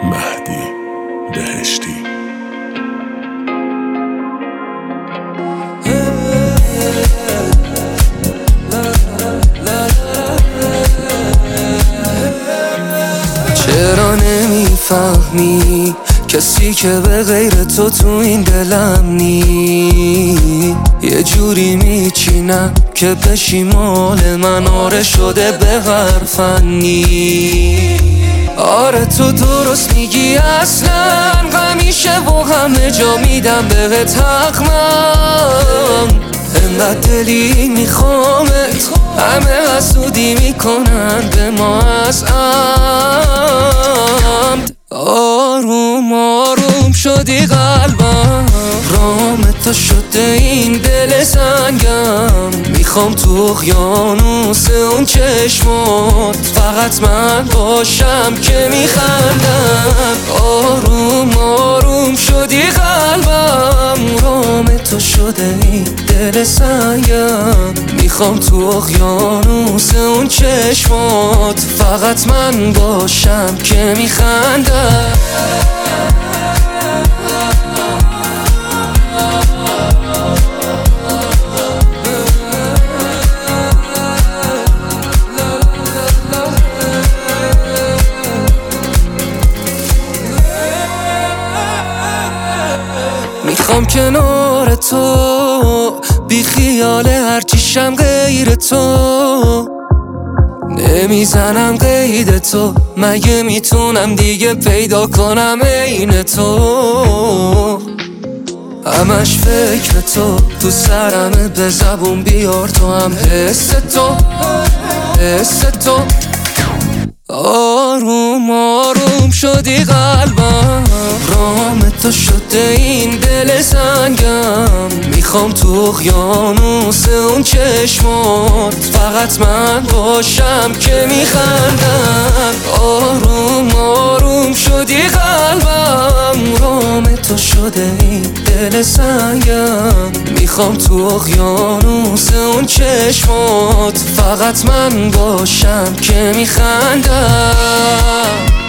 مهدی بهشتی. چرا نمیفهمی کسی که به غیر تو این دلم نی؟ یه جوری میچینم که بشی مال من، آره شده به هر فنی. آره تو درست میگی، اصلا همیشه و همه جا میدم بهت حق من. انقدر دلی میخوامت، همه حسودی میکنن به ما از عمد. آروم آروم شدی قلبم، رام تو شده این دل سنگم. میخوام تو اقیانوس اون چشمات فقط من باشم که میخندم. آروم آروم شدی قلبم، رام تو شده این دل سنگم. میخوام تو اقیانوس اون چشمات فقط من باشم که میخندم. میخوام کنار تو، بی خیال هرچیشم غیر تو. نمیزنم قید تو، مگه میتونم دیگه پیدا کنم عین تو؟ همش فکر تو سرمه، به زبون بیار تو هم حس تو. آروم آروم شدی قلبم، رام تو شده این دل سنگم. میخوام تو اقیانوس اون چشمات فقط من باشم که میخندم. آروم آروم شدی قلبم، رام تو شده این دل سنگم. میخوام تو اقیانوس اون چشمات فقط من باشم که میخندم.